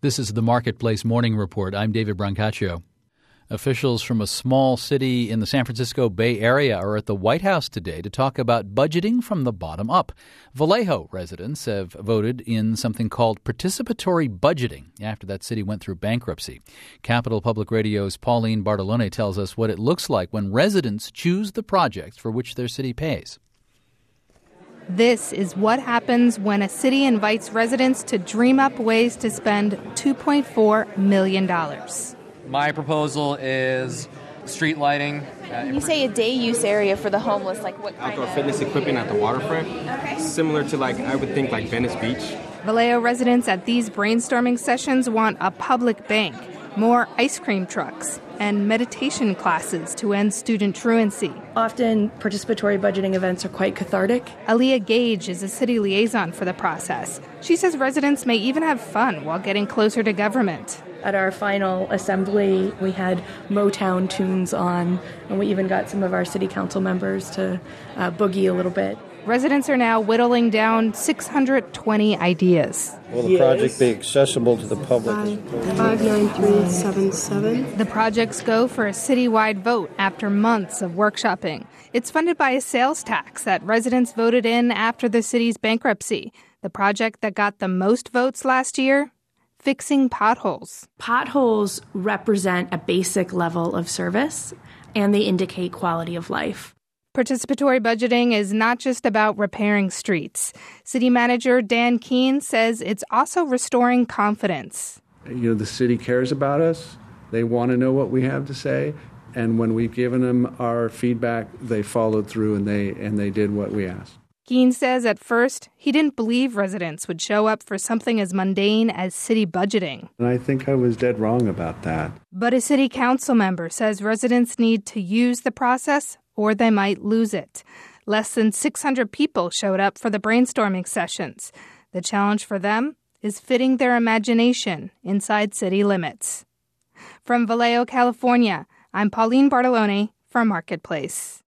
This is the Marketplace Morning Report. I'm David Brancaccio. Officials from a small city in the San Francisco Bay Area are at the White House today to talk about budgeting from the bottom up. Vallejo residents have voted in something called participatory budgeting after that city went through bankruptcy. Capital Public Radio's Pauline Bartolone tells us what it looks like when residents choose the projects for which their city pays. This is what happens when a city invites residents to dream up ways to spend $2.4 million. My proposal is street lighting. When you say a day use area for the homeless, like what kind outdoor fitness equipment at the waterfront. Okay. Similar to I would think Venice Beach. Vallejo residents at these brainstorming sessions want a public bank, more ice cream trucks, and meditation classes to end student truancy. Often, participatory budgeting events are quite cathartic. Aaliyah Gage is a city liaison for the process. She says residents may even have fun while getting closer to government. At our final assembly, we had Motown tunes on, and we even got some of our city council members to boogie a little bit. Residents are now whittling down 620 ideas. Will the project be accessible to the public? 59377. The projects go for a citywide vote after months of workshopping. It's funded by a sales tax that residents voted in after the city's bankruptcy. The project that got the most votes last year? Fixing potholes. Potholes represent a basic level of service, and they indicate quality of life. Participatory budgeting is not just about repairing streets. City Manager Dan Keene says it's also restoring confidence. The city cares about us. They want to know what we have to say. And when we've given them our feedback, they followed through and they did what we asked. Keene says at first he didn't believe residents would show up for something as mundane as city budgeting. And I think I was dead wrong about that. But a city council member says residents need to use the process or they might lose it. Less than 600 people showed up for the brainstorming sessions. The challenge for them is fitting their imagination inside city limits. From Vallejo, California, I'm Pauline Bartolone for Marketplace.